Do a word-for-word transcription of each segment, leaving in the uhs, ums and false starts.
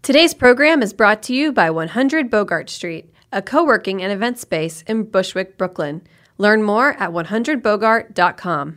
Today's program is brought to you by one hundred Bogart Street, a co-working and event space in Bushwick, Brooklyn. Learn more at one hundred bogart dot com.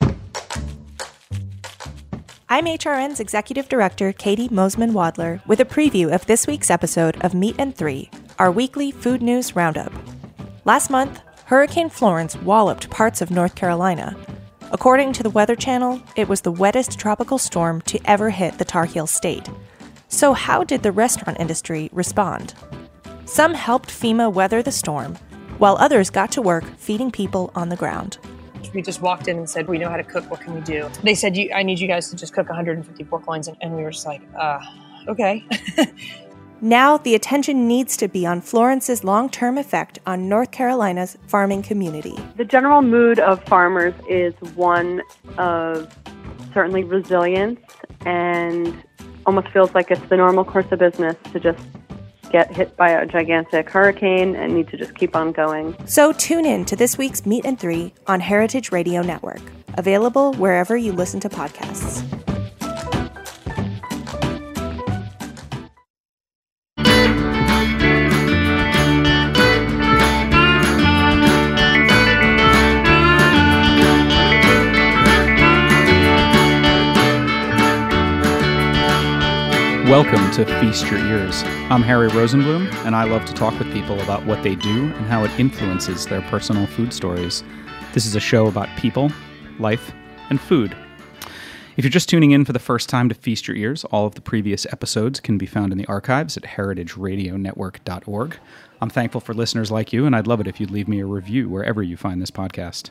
I'm H R N's Executive Director, Katie Mosman-Wadler, with a preview of this week's episode of Meat and Three, our weekly food news roundup. Last month, Hurricane Florence walloped parts of North Carolina. According to the Weather Channel, it was the wettest tropical storm to ever hit the Tar Heel state. So how did the restaurant industry respond? Some helped FEMA weather the storm, while others got to work feeding people on the ground. We just walked in and said, we know how to cook, what can we do? They said, you, I need you guys to just cook one hundred fifty pork loins, and, and we were just like, uh, okay. Now the attention needs to be on Florence's long-term effect on North Carolina's farming community. The general mood of farmers is one of certainly resilience, and almost feels like it's the normal course of business to just get hit by a gigantic hurricane and need to just keep on going. So tune in to this week's Meat and Three on Heritage Radio Network, available wherever you listen to podcasts. Welcome to Feast Your Ears. I'm Harry Rosenblum, and I love to talk with people about what they do and how it influences their personal food stories. This is a show about people, life, and food. If you're just tuning in for the first time to Feast Your Ears, all of the previous episodes can be found in the archives at heritage radio network dot org. I'm thankful for listeners like you, and I'd love it if you'd leave me a review wherever you find this podcast.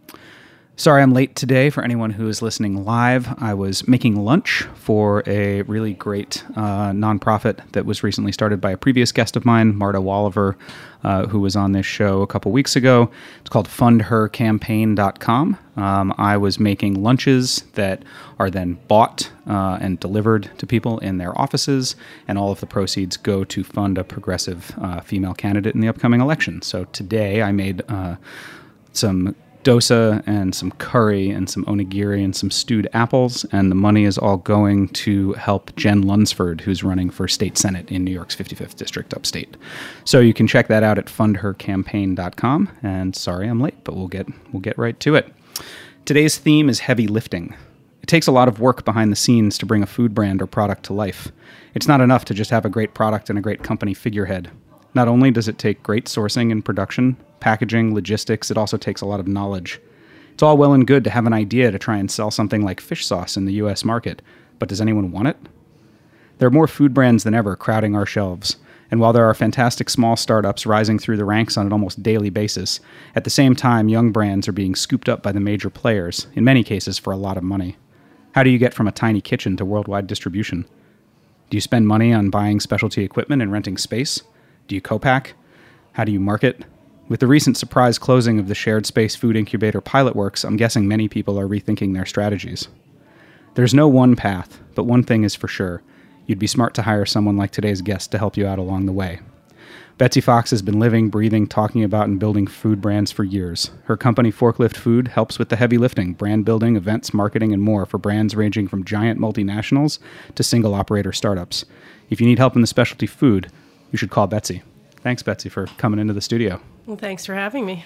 Sorry I'm late today for anyone who is listening live. I was making lunch for a really great uh, nonprofit that was recently started by a previous guest of mine, Marta Walliver, uh, who was on this show a couple weeks ago. It's called fund her campaign dot com. Um, I was making lunches that are then bought uh, and delivered to people in their offices, and all of the proceeds go to fund a progressive uh, female candidate in the upcoming election. So today I made uh, some dosa and some curry and some onigiri and some stewed apples, and the money is all going to help Jen Lunsford, who's running for state senate in New York's fifty-fifth district upstate. So you can check that out at fund her campaign dot com. And sorry I'm late, but we'll get we'll get right to it. Today's theme is heavy lifting. It takes a lot of work behind the scenes to bring a food brand or product to life. It's not enough to just have a great product and a great company figurehead. Not only does it take great sourcing and production, packaging, logistics, it also takes a lot of knowledge. It's all well and good to have an idea to try and sell something like fish sauce in the U S market, but does anyone want it? There are more food brands than ever crowding our shelves, and while there are fantastic small startups rising through the ranks on an almost daily basis, at the same time young brands are being scooped up by the major players, in many cases for a lot of money. How do you get from a tiny kitchen to worldwide distribution? Do you spend money on buying specialty equipment and renting space? Do you co-pack? How do you market? With the recent surprise closing of the shared space food incubator Pilotworks, I'm guessing many people are rethinking their strategies. There's no one path, but one thing is for sure. You'd be smart to hire someone like today's guest to help you out along the way. Betsy Fox has been living, breathing, talking about, and building food brands for years. Her company, Forklift Food, helps with the heavy lifting, brand building, events, marketing, and more for brands ranging from giant multinationals to single-operator startups. If you need help in the specialty food, you should call Betsy. Thanks, Betsy, for coming into the studio. Well, thanks for having me.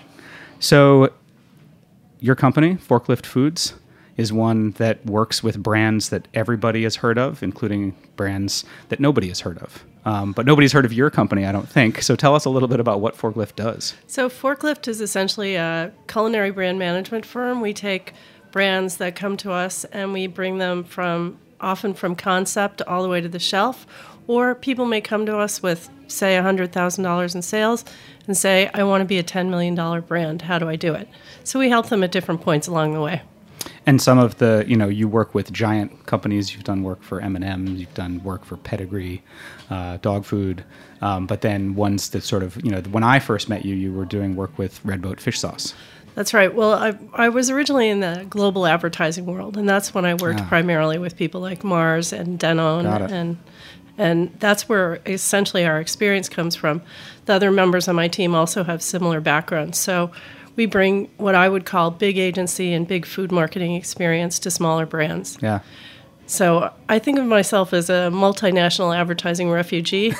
So your company, Forklift Foods, is one that works with brands that everybody has heard of, including brands that nobody has heard of. Um, but nobody's heard of your company, I don't think. So tell us a little bit about what Forklift does. So Forklift is essentially a culinary brand management firm. We take brands that come to us and we bring them from often from concept all the way to the shelf. Or people may come to us with, say, one hundred thousand dollars in sales and say, I want to be a ten million dollars brand. How do I do it? So we help them at different points along the way. And some of the, you know, you work with giant companies. You've done work for M and M's. You've done work for Pedigree, uh, dog food. Um, but then ones that sort of, you know, when I first met you, you were doing work with Redboat Fish Sauce. That's right. Well, I I was originally in the global advertising world, and that's when I worked ah. primarily with people like Mars and Danone, and and that's where essentially our experience comes from. The other members on my team also have similar backgrounds, so we bring what I would call big agency and big food marketing experience to smaller brands. Yeah. So I think of myself as a multinational advertising refugee.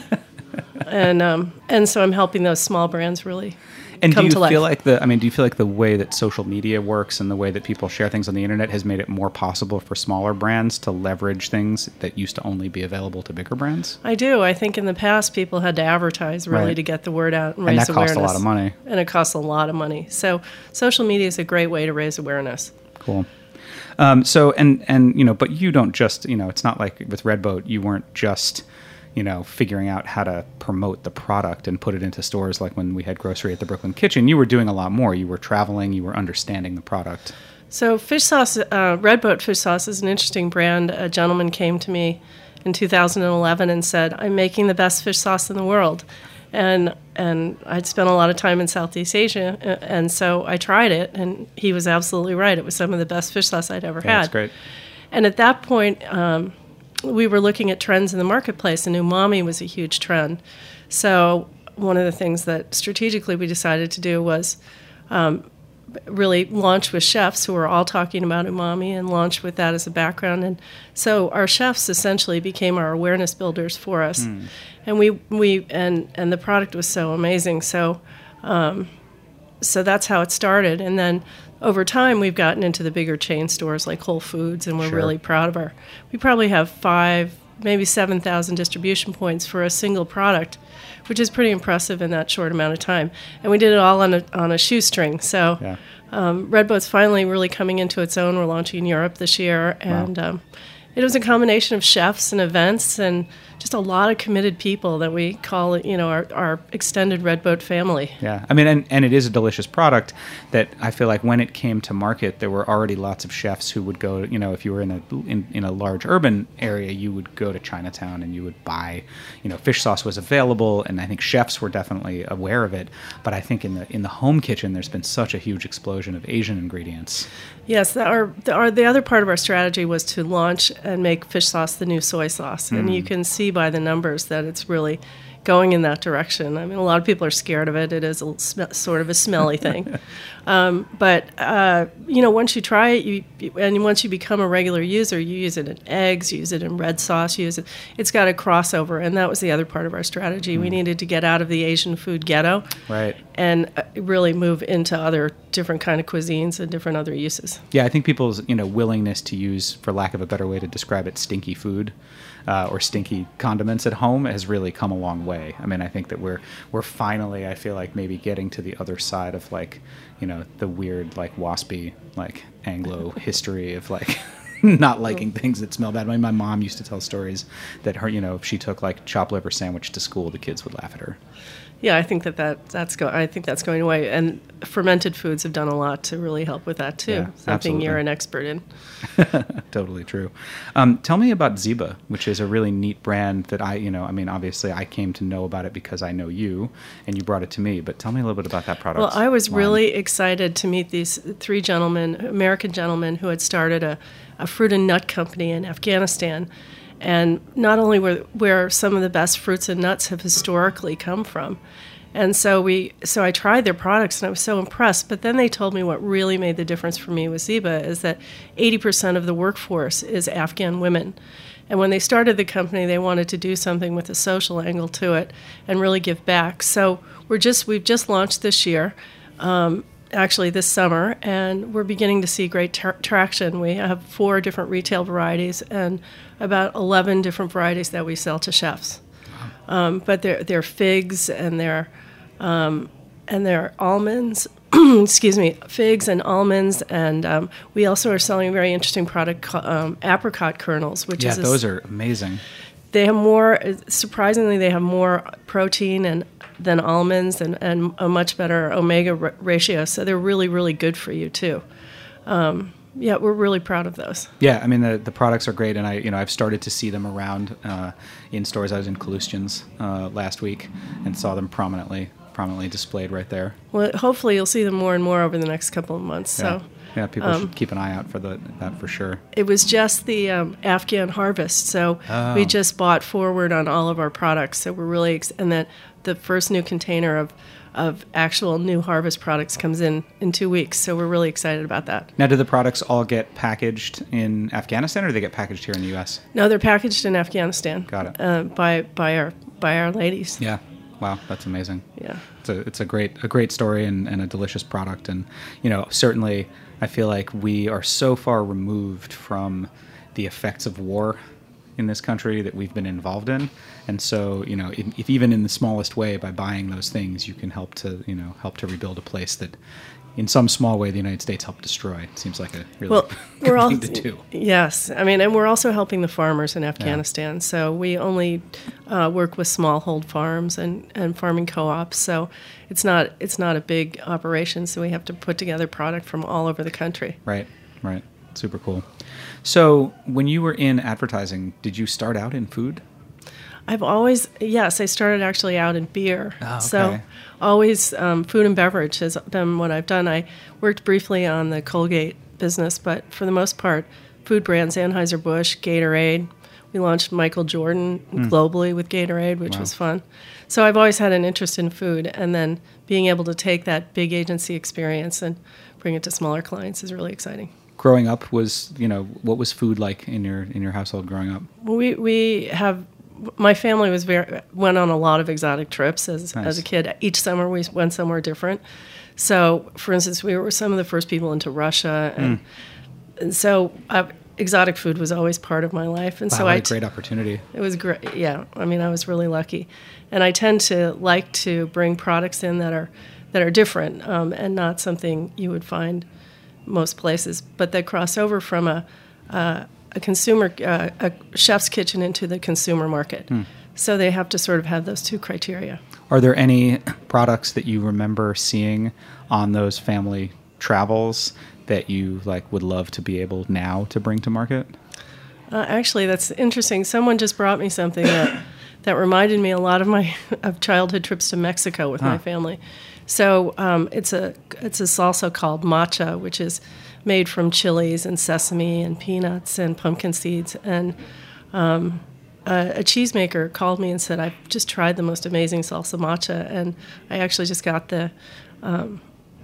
and um, and so I'm helping those small brands really And come do you to life. feel like the? I mean, do you feel like the way that social media works and the way that people share things on the internet has made it more possible for smaller brands to leverage things that used to only be available to bigger brands? I do. I think in the past people had to advertise really Right. to get the word out and And raise that costs awareness. a lot of money. And it costs a lot of money. So social media is a great way to raise awareness. Cool. Um, so and and you know, but you don't just you know, it's not like with Redboat, you weren't just you know, figuring out how to promote the product and put it into stores like when we had grocery at the Brooklyn Kitchen. You were doing a lot more. You were traveling, you were understanding the product. So fish sauce, uh, Redboat fish sauce is an interesting brand. A gentleman came to me in two thousand eleven and said, I'm making the best fish sauce in the world. And and I'd spent a lot of time in Southeast Asia, uh, and so I tried it, and he was absolutely right. It was some of the best fish sauce I'd ever Yeah, had. that's great. And at that point, um, we were looking at trends in the marketplace, and umami was a huge trend. So one of the things that strategically we decided to do was um, really launch with chefs who were all talking about umami and launch with that as a background. And so our chefs essentially became our awareness builders for us. Mm. And we, we and, and the product was so amazing. So um, so that's how it started. And then over time, we've gotten into the bigger chain stores like Whole Foods, and we're Sure. really proud of our. We probably have five, maybe seven thousand distribution points for a single product, which is pretty impressive in that short amount of time. And we did it all on a on a shoestring. So, Yeah. um, Redboat's finally really coming into its own. We're launching in Europe this year, and um, it was a combination of chefs and events and just a lot of committed people that we call, you know, our, our extended Redboat family. Yeah, I mean, and, and it is a delicious product that I feel like when it came to market, there were already lots of chefs who would go, you know, if you were in a in, in a large urban area, you would go to Chinatown and you would buy, you know, fish sauce was available, and I think chefs were definitely aware of it. But I think in the in the home kitchen, there's been such a huge explosion of Asian ingredients. Yes, the, our, the, our, the other part of our strategy was to launch and make fish sauce the new soy sauce. Mm. And you can see by the numbers that it's really going in that direction. I mean, a lot of people are scared of it. It is a sm- sort of a smelly thing. um, but, uh, you know, once you try it, you, you and once you become a regular user, you use it in eggs, you use it in red sauce, you use it. It's got a crossover, and that was the other part of our strategy. Mm. We needed to get out of the Asian food ghetto. Right. And uh, really move into other different kind of cuisines and different other uses. Yeah, I think people's, you know, willingness to use, for lack of a better way to describe it, stinky food uh, or stinky condiments at home has really come a long way. I mean, I think that we're we're finally, I feel like, maybe getting to the other side of, like, you know, the weird, like, waspy, like, Anglo history of, like, not liking things that smell bad. I mean, my mom used to tell stories that her, you know, if she took, like, chopped liver sandwich to school, the kids would laugh at her. Yeah, I think that, that that's go. I think that's going away, and fermented foods have done a lot to really help with that too. Yeah, Something absolutely. you're an expert in. Totally true. Um, tell me about Ziba, which is a really neat brand that I, you know, I mean, obviously I came to know about it because I know you, and you brought it to me. But tell me a little bit about that product. Well, I was line. really excited to meet these three gentlemen, American gentlemen, who had started a, a fruit and nut company in Afghanistan. And not only where where some of the best fruits and nuts have historically come from. And so we so I tried their products and I was so impressed. But then they told me what really made the difference for me with Ziba is that eighty percent of the workforce is Afghan women. And when they started the company, they wanted to do something with a social angle to it and really give back. So we're just we've just launched this year. Um, actually this summer, and we're beginning to see great tra- traction. We have four different retail varieties and about eleven different varieties that we sell to chefs. Um, but they're, they're figs and they're, um, and they're almonds, excuse me, figs and almonds, and um, we also are selling a very interesting product called um, apricot kernels, which yeah, is... Yeah, those are amazing. They have more, surprisingly, they have more protein and than almonds and, and a much better omega r- ratio. So they're really, really good for you too. Um, yeah, we're really proud of those. Yeah, I mean the the products are great, and I you know I've started to see them around uh, in stores. I was in Kalustjan's uh, last week and saw them prominently prominently displayed right there. Well, hopefully you'll see them more and more over the next couple of months. Yeah. So. Yeah, people Um, should keep an eye out for the, that for sure. It was just the um, Afghan harvest, so Oh. we just bought forward on all of our products. So we're really ex- and then the first new container of of actual new harvest products comes in in two weeks. So we're really excited about that. Now, do the products all get packaged in Afghanistan, or do they get packaged here in the U S? No, they're packaged in Afghanistan. Got it. Uh, by by our by our ladies. Yeah. Wow, that's amazing. Yeah. It's a it's a great a great story and, and a delicious product. And you know, certainly I feel like we are so far removed from the effects of war in this country that we've been involved in. And so, you know, if, if even in the smallest way, by buying those things, you can help to, you know, help to rebuild a place that in some small way the United States helped destroy. It seems like a really well, good we're all, thing to do. Yes. I mean, and we're also helping the farmers in Afghanistan. Yeah. So we only uh, work with smallhold farms and, and farming co-ops. So it's not it's not a big operation. So we have to put together product from all over the country. Right, right. Super cool. So when you were in advertising, did you start out in food? I've always, yes, I started actually out in beer. Oh, okay. So always um, food and beverage has been what I've done. I worked briefly on the Colgate business, but for the most part, food brands, Anheuser-Busch, Gatorade. We launched Michael Jordan mm. globally with Gatorade, which wow. was fun. So I've always had an interest in food, and then being able to take that big agency experience and bring it to smaller clients is really exciting. Growing up was, you know, what was food like in your in your household growing up? Well, we we have, my family was very went on a lot of exotic trips as nice. as a kid. Each summer we went somewhere different. So, for instance, we were some of the first people into Russia, and, mm. and so uh, exotic food was always part of my life. And wow, so what I a great opportunity. It was great. Yeah, I mean, I was really lucky, and I tend to like to bring products in that are that are different um, and not something you would find most places, but they cross over from a uh, a consumer uh, a chef's kitchen into the consumer market. Hmm. So they have to sort of have those two criteria. Are there any products that you remember seeing on those family travels that you like would love to be able now to bring to market? Uh, actually, that's interesting. Someone just brought me something that that reminded me a lot of my of childhood trips to Mexico with huh. my family. So um, it's a it's a salsa called macha, which is made from chilies and sesame and peanuts and pumpkin seeds. And um, a, a cheesemaker called me and said, "I've just tried the most amazing salsa macha," and I actually just got the um,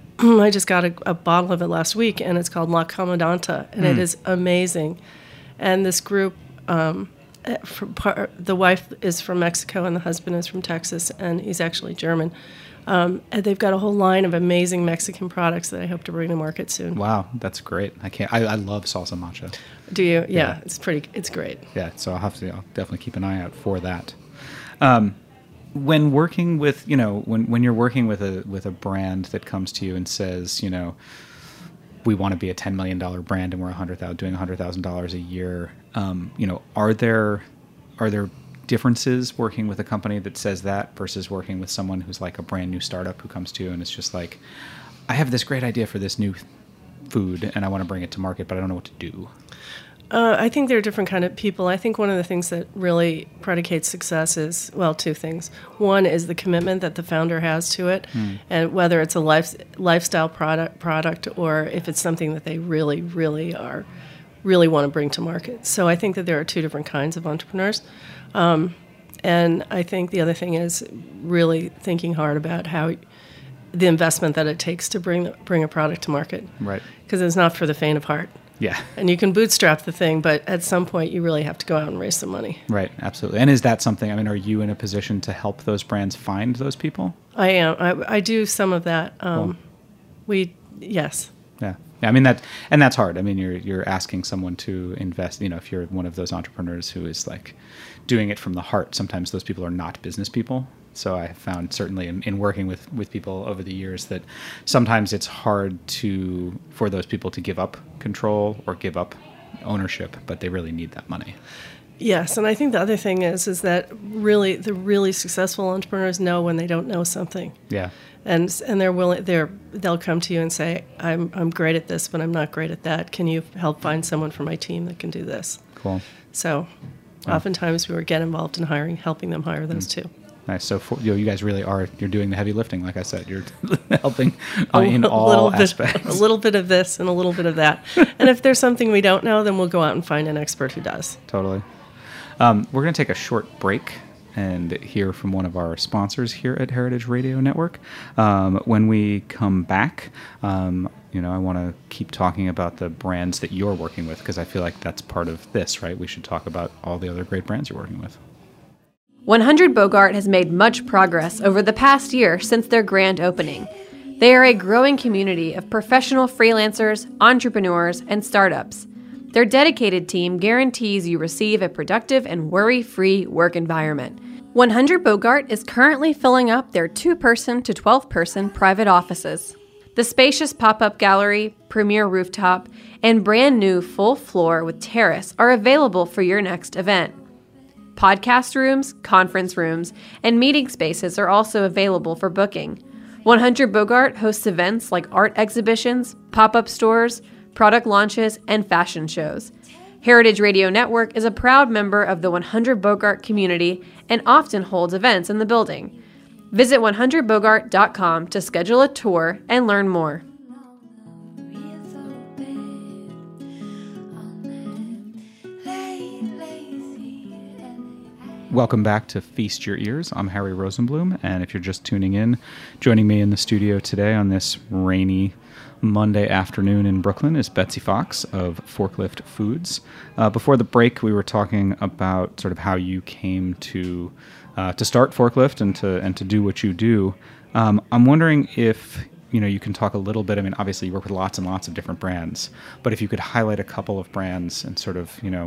I just got a, a bottle of it last week, and it's called La Comandanta, and mm. it is amazing. And this group. Um, From par- the wife is from Mexico and the husband is from Texas, and he's actually German. Um, and they've got a whole line of amazing Mexican products that I hope to bring to market soon. Wow, that's great! I can't. I, I love salsa macha. Do you? Yeah, yeah, it's pretty. It's great. Yeah, so I'll have to. I'll definitely keep an eye out for that. Um, when working with, you know, when when you're working with a with a brand that comes to you and says, you know, we want to be a ten million dollars brand and we're one hundred thousand doing one hundred thousand dollars a year. Um, you know, are there are there differences working with a company that says that versus working with someone who's like a brand new startup who comes to you and it's just like, I have this great idea for this new food and I want to bring it to market, but I don't know what to do? Uh, I think there are different kind of people. I think one of the things that really predicates success is, well, two things. One is the commitment that the founder has to it, mm. and whether it's a life, lifestyle product, product or if it's something that they really, really are, really want to bring to market. So I think that there are two different kinds of entrepreneurs. Um, and I think the other thing is really thinking hard about how the investment that it takes to bring bring a product to market. Right. Because it's not for the faint of heart. Yeah. And you can bootstrap the thing, but at some point you really have to go out and raise some money. Right, absolutely. And is that something, I mean, are you in a position to help those brands find those people? I am. I, I do some of that. Um, cool. We, yes. Yeah. Yeah. I mean, that, and that's hard. I mean, you're, you're asking someone to invest, you know, if you're one of those entrepreneurs who is like doing it from the heart, sometimes those people are not business people. So I have found certainly in, in working with, with people over the years that sometimes it's hard to for those people to give up control or give up ownership, but they really need that money. Yes, and I think the other thing is is that really the really successful entrepreneurs know when they don't know something. Yeah. And and they're willing they're they'll come to you and say, I'm I'm great at this, but I'm not great at that. Can you help find someone for my team that can do this? Cool. So yeah. Oftentimes we would get involved in hiring, helping them hire those mm. too. Nice. So for, you know, you guys really are, you're doing the heavy lifting. Like I said, you're helping uh, in a all bit, aspects. A little bit of this and a little bit of that. And if there's something we don't know, then we'll go out and find an expert who does. Totally. Um, we're going to take a short break. and hear from one of our sponsors here at Heritage Radio Network. Um, when we come back, um, you know, I want to keep talking about the brands that you're working with, because I feel like that's part of this, right? We should talk about all the other great brands you're working with. one hundred Bogart has made much progress over the past year since their grand opening. They are a growing community of professional freelancers, entrepreneurs, and startups. Their dedicated team guarantees you receive a productive and worry-free work environment. one hundred Bogart is currently filling up their two-person to twelve-person private offices. The spacious pop-up gallery, premier rooftop, and brand new full floor with terrace are available for your next event. Podcast rooms, conference rooms, and meeting spaces are also available for booking. one hundred Bogart hosts events like art exhibitions, pop-up stores, product launches, and fashion shows. Heritage Radio Network is a proud member of the one hundred Bogart community and often holds events in the building. Visit one hundred bogart dot com to schedule a tour and learn more. Welcome back to Feast Your Ears. I'm Harry Rosenblum, and if you're just tuning in, joining me in the studio today on this rainy Monday afternoon in Brooklyn is Betsy Fox of Forklift Foods. Uh, before the break, we were talking about sort of how you came to uh, to start Forklift and to and to do what you do. Um, I'm wondering if you know you can talk a little bit. I mean, obviously you work with lots and lots of different brands, but if you could highlight a couple of brands and sort of you know.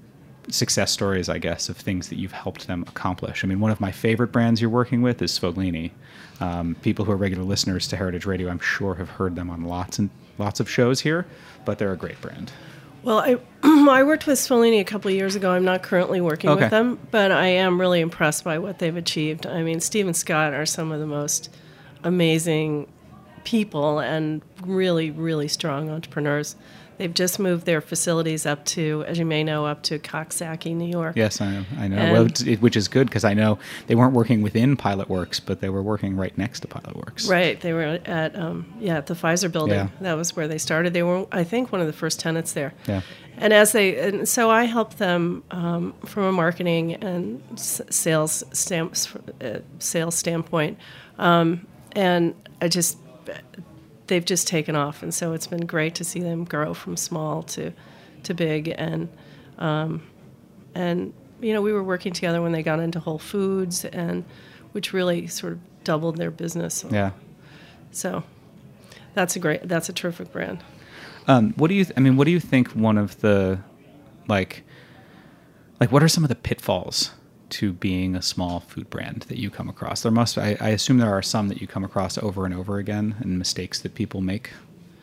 success stories, I guess, of things that you've helped them accomplish. I mean, one of my favorite brands you're working with is Sfoglini. Um, people who are regular listeners to Heritage Radio, I'm sure, have heard them on lots and lots of shows here, but they're a great brand. Well, I I worked with Sfoglini a couple of years ago. I'm not currently working Okay. with them, but I am really impressed by what they've achieved. I mean, Steve and Scott are some of the most amazing people and really, really strong entrepreneurs. They've just moved their facilities up to, as you may know, up to Coxsackie, New York. Yes, I know. I know. And- Well, it's- it, which is good because I know they weren't working within Pilotworks, but they were working right next to Pilotworks. Right. They were at, um, yeah, at the Pfizer building. Yeah. That was where they started. They were, I think, one of the first tenants there. Yeah. And as they, and so I helped them um, from a marketing and s- sales stamps, uh, sales standpoint, um, and I just, they've just taken off, and so it's been great to see them grow from small to, to big, and, um, and you know we were working together when they got into Whole Foods, and which really sort of doubled their business. Yeah. So, that's a great, that's a terrific brand. Um, what do you? Th- I mean, what do you think? One of the, like, like, what are some of the pitfalls to being a small food brand that you come across? There must. I, I assume there are some that you come across over and over again, and mistakes that people make.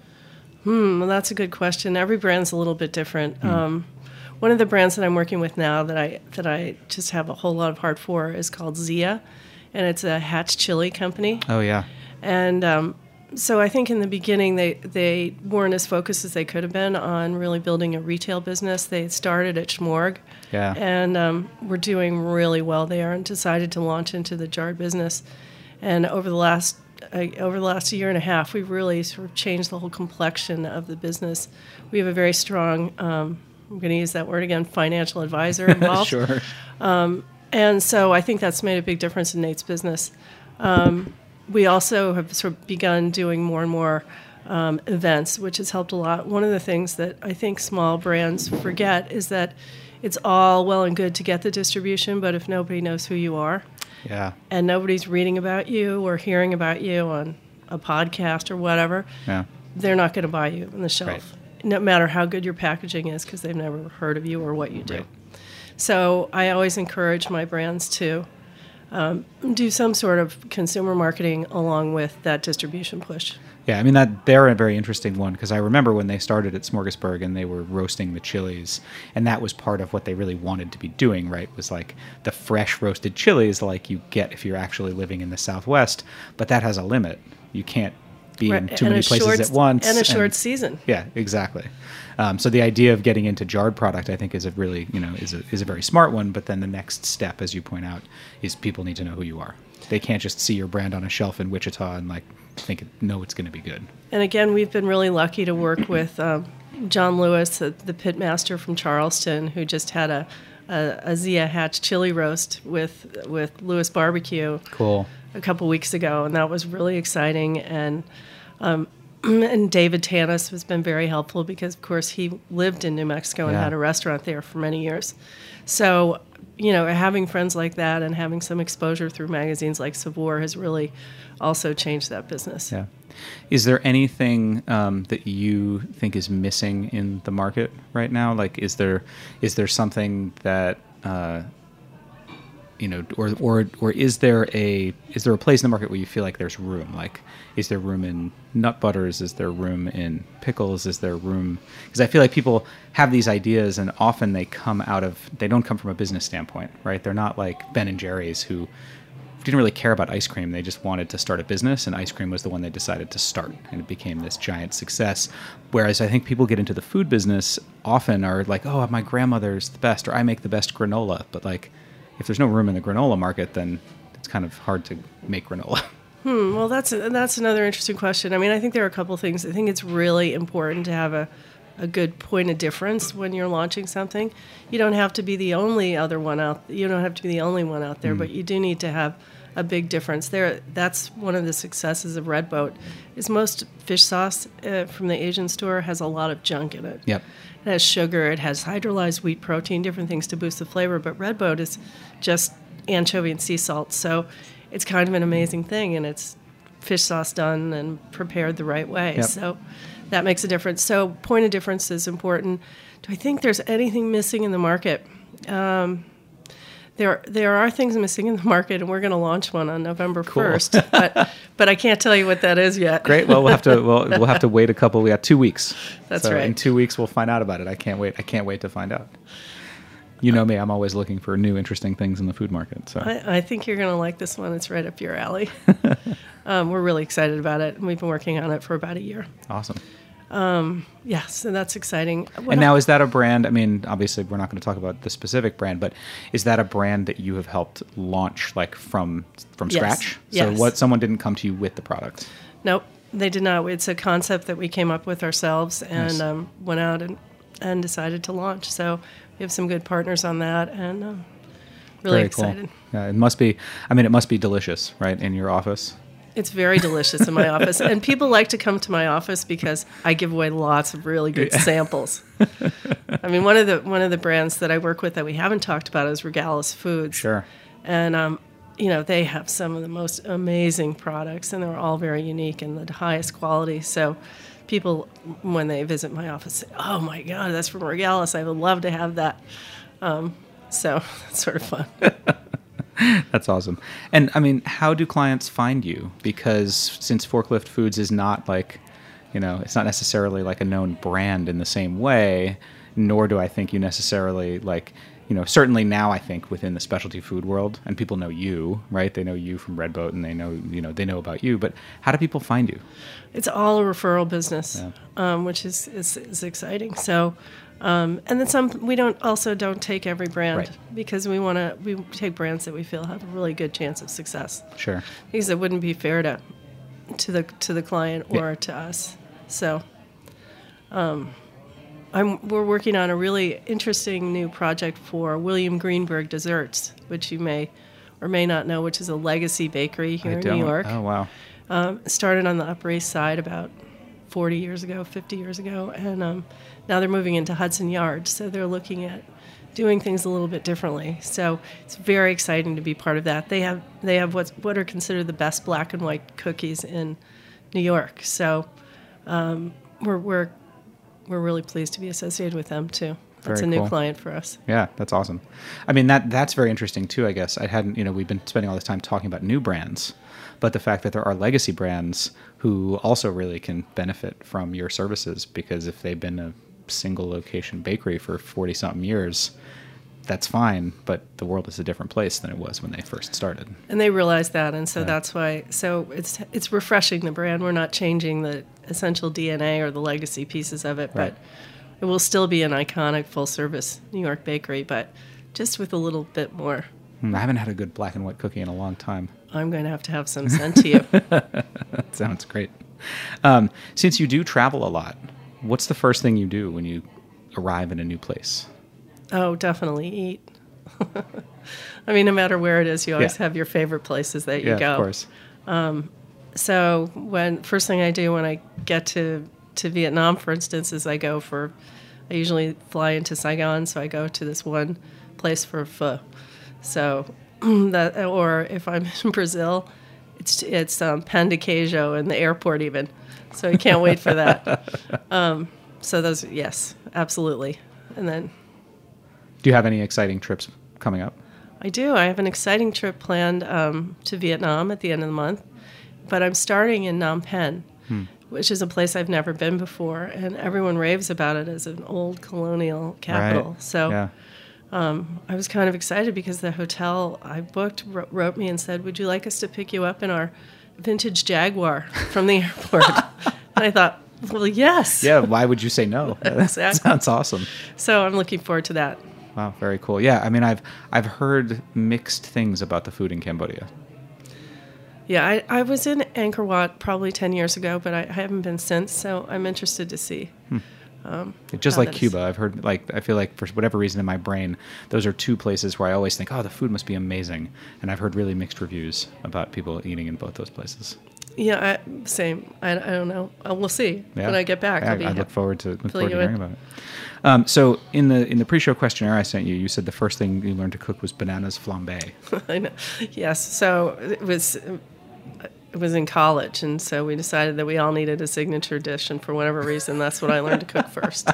Hmm, well, that's a good question. Every brand's a little bit different. Mm. Um, one of the brands that I'm working with now that I that I just have a whole lot of heart for is called Zia, and it's a Hatch chili company. Oh yeah. And um, so I think in the beginning they, they weren't as focused as they could have been on really building a retail business. They started at Schmorg, Yeah. and um, were doing really well there, and decided to launch into the jarred business. And over the last uh, over the last year and a half, we've really sort of changed the whole complexion of the business. We have a very strong, um, I'm going to use that word again, financial advisor involved. Sure. Um, and so I think that's made a big difference in Nate's business. Um, we also have sort of begun doing more and more um, events, which has helped a lot. One of the things that I think small brands forget is that it's all well and good to get the distribution, but if nobody knows who you are, Yeah. and nobody's reading about you or hearing about you on a podcast or whatever, Yeah. they're not going to buy you on the shelf, Right. no matter how good your packaging is, because they've never heard of you or what you do. Right. So I always encourage my brands to um, do some sort of consumer marketing along with that distribution push. Yeah, I mean, that they're a very interesting one because I remember when they started at Smorgasburg and they were roasting the chilies, and that was part of what they really wanted to be doing, right? Was like the fresh roasted chilies like you get if you're actually living in the Southwest, but that has a limit. You can't be Right, in too and many a places short- at once. and a short season. Yeah, exactly. Um, so the idea of getting into jarred product, I think, is a really, you know, is a is a very smart one. But then the next step, as you point out, is people need to know who you are. They can't just see your brand on a shelf in Wichita and like think it, know it's going to be good. And again, we've been really lucky to work with um, John Lewis, the, the pit master from Charleston, who just had a, a, a Zia Hatch chili roast with with Lewis Barbecue. Cool. A couple weeks ago, and that was really exciting. And um, and David Tanis has been very helpful because, of course, he lived in New Mexico and Yeah. had a restaurant there for many years. So, you know, having friends like that and having some exposure through magazines like Saveur has really also changed that business. Yeah. Is there anything um, that you think is missing in the market right now? Like, is there is there something that uh, you know, or or or is there a is there a place in the market where you feel like there's room? Like, is there room in nut butters? Is there room in pickles? Is there room? Because I feel like people have these ideas, and often they come out of they don't come from a business standpoint, right? They're not like Ben and Jerry's, who didn't really care about ice cream. They just wanted to start a business, and ice cream was the one they decided to start, and it became this giant success. Whereas I think people get into the food business often are like, oh, my grandmother's the best, or I make the best granola. But like, if there's no room in the granola market, then it's kind of hard to make granola. Hmm, well, that's that's another interesting question. I mean, I think there are a couple of things. I think it's really important to have a, a good point of difference when you're launching something. You don't have to be the only other one out. You don't have to be the only one out there, mm. but you do need to have a big difference there. That's one of the successes of Red Boat. Is most fish sauce uh, from the Asian store has a lot of junk in it. Yep. It has sugar. It has hydrolyzed wheat protein, different things to boost the flavor. But Red Boat is just anchovy and sea salt. So it's kind of an amazing thing, and it's fish sauce done and prepared the right way. Yep. So that makes a difference. So point of difference is important. Do I think there's anything missing in the market? Um, there there are things missing in the market, and we're going to launch one on November first. Cool. but but I can't tell you what that is yet. Great. Well, we'll have to we'll, we'll have to wait a couple. We got two weeks. That's so right. In two weeks, we'll find out about it. I can't wait. I can't wait to find out. You know me, I'm always looking for new, interesting things in the food market. So I, I think you're going to like this one. It's right up your alley. um, we're really excited about it, and we've been working on it for about a year. Awesome. Um, yeah, so that's exciting. What and now, is that a brand? I mean, obviously, we're not going to talk about the specific brand, but is that a brand that you have helped launch, like from from Yes. scratch? Yes. So, what someone didn't come to you with the product? Nope, they did not. It's a concept that we came up with ourselves and Nice. um, went out and, and decided to launch. So we have some good partners on that, and um, really Very excited. Cool. Yeah, it must be. I mean, it must be delicious, right, in your office. It's very delicious in my office, and people like to come to my office because I give away lots of really good samples. I mean, one of the one of the brands that I work with that we haven't talked about is Regalis Foods. Sure. And um, you know, they have some of the most amazing products, and they're all very unique and the highest quality. So people, when they visit my office, say, "Oh my God, that's from Regalis. I would love to have that." Um, so it's sort of fun. That's awesome. And I mean, how do clients find you? Because since Forklift Foods is not like, you know, it's not necessarily like a known brand in the same way, nor do I think you necessarily like, you know, certainly now I think within the specialty food world, and people know you, right? They know you from Red Boat, and they know, you know, they know about you. But how do people find you? It's all a referral business, Yeah. um, which is, is is exciting. So, um, and then some. We don't also don't take every brand Right. because we want to. We take brands that we feel have a really good chance of success. Sure. Because it wouldn't be fair to to the to the client or Yeah. to us. So, um, I'm we're working on a really interesting new project for William Greenberg Desserts, which you may or may not know, which is a legacy bakery here I in don't. New York. Oh, wow. Um, started on the Upper East Side about forty years ago, fifty years ago, and um, now they're moving into Hudson Yards, so they're looking at doing things a little bit differently. So it's very exciting to be part of that. They have they have what's what are considered the best black and white cookies in New York. So um, we're we're we're really pleased to be associated with them too. That's Very a new cool. client for us. Yeah, that's awesome. I mean, that that's very interesting too, I guess. I hadn't, you know, we've been spending all this time talking about new brands, but the fact that there are legacy brands who also really can benefit from your services, because if they've been a single location bakery for forty something years, that's fine, but the world is a different place than it was when they first started. And they realize that, and so Yeah. that's why. So it's it's refreshing the brand. We're not changing the essential D N A or the legacy pieces of it, Right. but it will still be an iconic full-service New York bakery, but just with a little bit more. Hmm, I haven't had a good black and white cookie in a long time. I'm going to have to have some sent to you. That sounds great. Um, since you do travel a lot, what's the first thing you do when you arrive in a new place? Oh, definitely eat. I mean, no matter where it is, you always Yeah. have your favorite places that you Yeah, go. of course. So when first thing I do when I get to, to Vietnam, for instance, is I go for, I usually fly into Saigon, so I go to this one place for pho. So that, or if I'm in Brazil, it's it's um, pan de queijo in the airport even. So I can't wait for that. Um, so those, yes, absolutely. And then Do you have any exciting trips coming up? I do. I have an exciting trip planned um, to Vietnam at the end of the month, but I'm starting in Phnom Penh, Hmm. which is a place I've never been before, and everyone raves about it as an old colonial capital. Right. So Yeah. I was kind of excited because the hotel I booked wrote, wrote me and said, "Would you like us to pick you up in our vintage Jaguar from the airport?" And I thought, well, yes. Yeah, why would you say no? That Exactly. sounds awesome. So I'm looking forward to that. Wow, very cool. Yeah, I mean, I've I've heard mixed things about the food in Cambodia. Yeah, I, I was in Angkor Wat probably ten years ago, but I, I haven't been since, so I'm interested to see. Just how like that is. Cuba, I've heard, like, I feel like for whatever reason in my brain, those are two places where I always think, oh, the food must be amazing. And I've heard really mixed reviews about people eating in both those places. Yeah, I, same. I, I don't know. Uh, we'll see Yeah. when I get back. I, I'll be I look happy. forward to look fill forward to you hearing in. about it. Um, so in the in the pre-show questionnaire I sent you, you said the first thing you learned to cook was bananas flambé. I know. Yes. So it was it was in college, and so we decided that we all needed a signature dish, and for whatever reason, that's what I learned to cook first.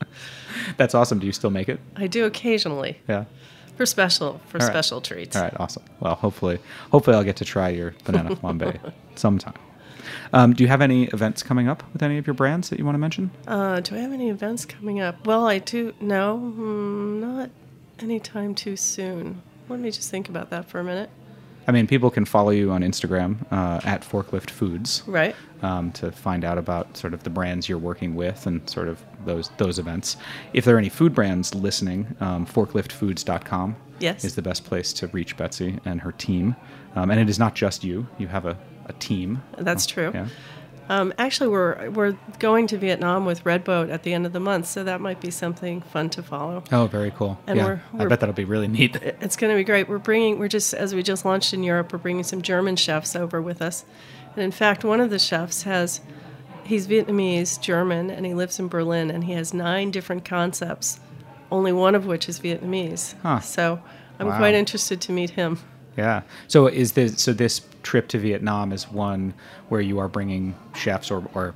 That's awesome. Do you still make it? I do occasionally Yeah. for special for All right. special treats. All right, awesome. Well, hopefully, hopefully I'll get to try your banana flambe sometime. Um, do you have any events coming up with any of your brands that you want to mention? Uh, do I have any events coming up? Well, I do. No, mm, not anytime too soon. Let me just think about that for a minute. I mean, people can follow you on Instagram uh, at Forklift Foods Right. um, to find out about sort of the brands you're working with and sort of those those events. If there are any food brands listening, um, forklift foods dot com Yes. is the best place to reach Betsy and her team. Um, and it is not just you; you have a, a team. That's true. Yeah. Um, actually, we're we're going to Vietnam with Redboat at the end of the month, so that might be something fun to follow. Oh, very cool. And yeah, we're- I we're- bet that'll be really neat. It's going to be great. We're bringing, we're just, as we just launched in Europe, we're bringing some German chefs over with us. And in fact, one of the chefs has, he's Vietnamese, German, and he lives in Berlin, and he has nine different concepts, only one of which is Vietnamese. Huh. So I'm Wow. quite interested to meet him. Yeah. So is this so this trip to Vietnam is one where you are bringing chefs or, or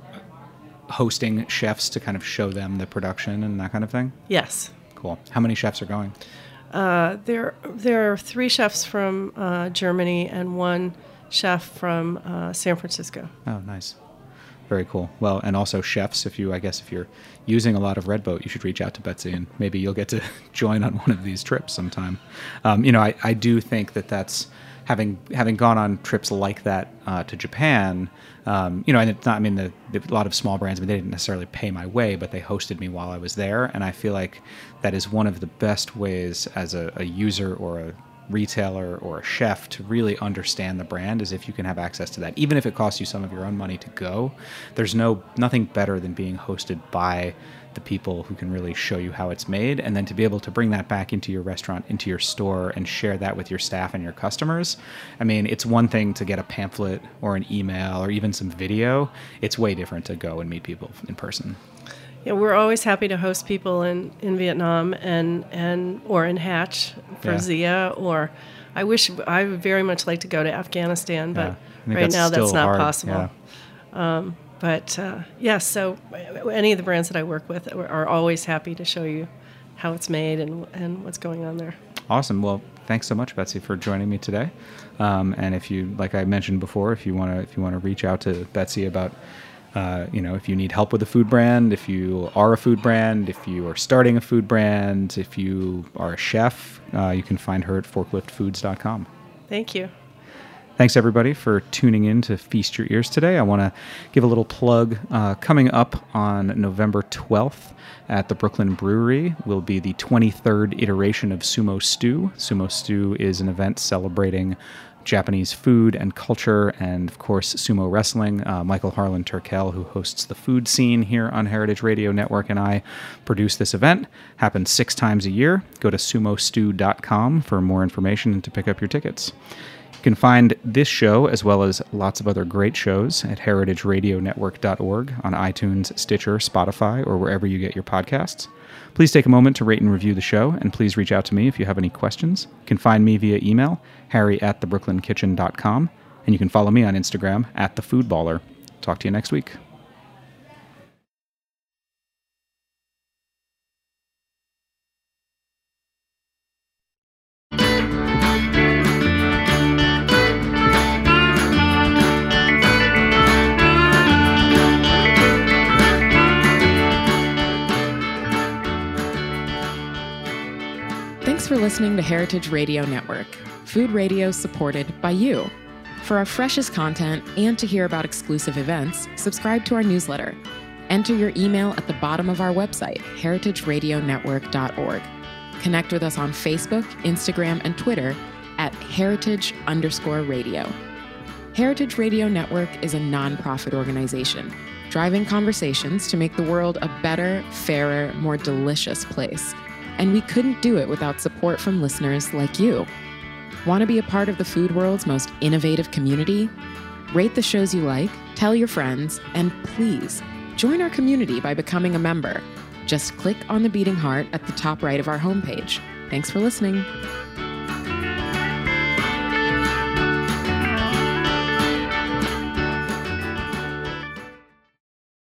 hosting chefs to kind of show them the production and that kind of thing? Yes. Cool. How many chefs are going? Uh, there, there are three chefs from uh, Germany and one chef from uh, San Francisco. Oh, nice. Very cool. Well, and also chefs, if you, I guess, if you're using a lot of Redboat, you should reach out to Betsy and maybe you'll get to join on one of these trips sometime. Um, you know, I, I do think that that's, having having gone on trips like that uh, to Japan, um, you know, and it's not, I mean, the, the, a lot of small brands, I mean, they didn't necessarily pay my way, but they hosted me while I was there. And I feel like that is one of the best ways as a, a user or a retailer or a chef to really understand the brand is if you can have access to that. Even if it costs you some of your own money to go, there's no nothing better than being hosted by the people who can really show you how it's made, and then to be able to bring that back into your restaurant, into your store, and share that with your staff and your customers. I mean, it's one thing to get a pamphlet or an email or even some video. It's way different to go and meet people in person. Yeah, we're always happy to host people in, in Vietnam and, and or in Hatch for Yeah. Zia, or I wish I would very much like to go to Afghanistan, but Yeah. I think right now that's still not hard. possible. Yeah. But uh, yeah, so any of the brands that I work with are always happy to show you how it's made and and what's going on there. Awesome. Well, thanks so much, Betsy, for joining me today. Um, and if you, like I mentioned before, if you want to, if you want to reach out to Betsy about, uh, you know, if you need help with a food brand, if you are a food brand, if you are starting a food brand, if you are a chef, uh, you can find her at forklift foods dot com. Thank you. Thanks, everybody, for tuning in to Feast Your Ears today. I want to give a little plug. Uh, coming up on November twelfth at the Brooklyn Brewery will be the twenty-third iteration of Sumo Stew. Sumo Stew is an event celebrating Japanese food and culture, and of course sumo wrestling. Uh, Michael Harlan Turkel, who hosts the food scene here on Heritage Radio Network, and I produce this event. Happens six times a year. Go to sumo stew dot com for more information and to pick up your tickets. You can find this show, as well as lots of other great shows, at heritage radio network dot org, on iTunes, Stitcher, Spotify, or wherever you get your podcasts. Please take a moment to rate and review the show, and please reach out to me if you have any questions. You can find me via email, harry at the brooklyn kitchen dot com, and you can follow me on Instagram, at thefoodballer. Talk to you next week. Thanks for listening to Heritage Radio Network, food radio supported by you. For our freshest content and to hear about exclusive events, subscribe to our newsletter. Enter your email at the bottom of our website, heritage radio network dot org. Connect with us on Facebook, Instagram, and Twitter at heritage underscore radio. Heritage Radio Network is a nonprofit organization, driving conversations to make the world a better, fairer, more delicious place. And we couldn't do it without support from listeners like you. Want to be a part of the food world's most innovative community? Rate the shows you like, tell your friends, and please join our community by becoming a member. Just click on the beating heart at the top right of our homepage. Thanks for listening.